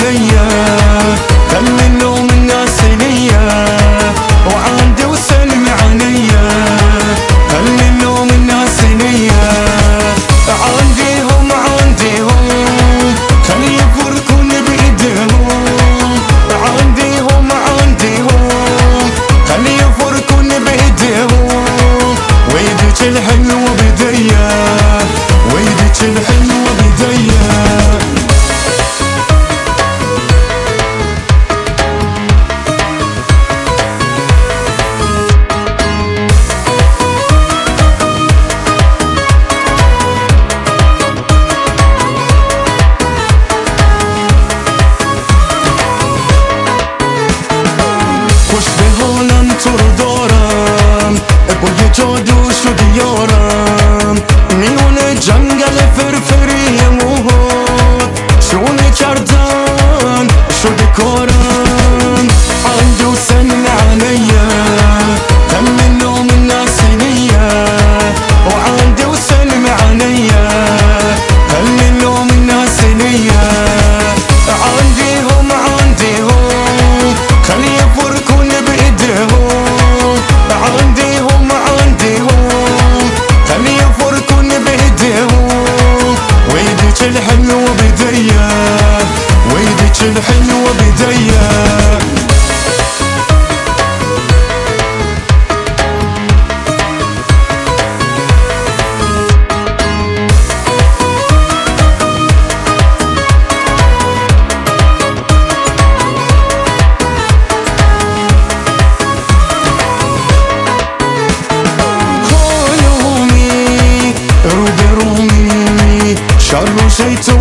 عليا، خلي اللوم الناس ليا، وعندي وسلم عليا، خلي اللوم الناس ليا، عنديهم خلي يفركون بإيديهم، عنديهم خلي يفركون بإيديهم، ويدك الحلوة بديا، ويدك الحلوة بديا. تردارم بوی جادو شد یارم، میون جنگل فرفری موهات شونه کردن شد کارم، عندي وسلم عليا، خلي اللوم الناس ليا، وعندي وسلم عليا، خلي اللوم الناس ليا، عنديهم خلي يفركون بإيديهم، عنديهم خلي يفركون بإيديهم، ويدك الحلوة بديا، ويدك الحلوة بديا. شر شيطان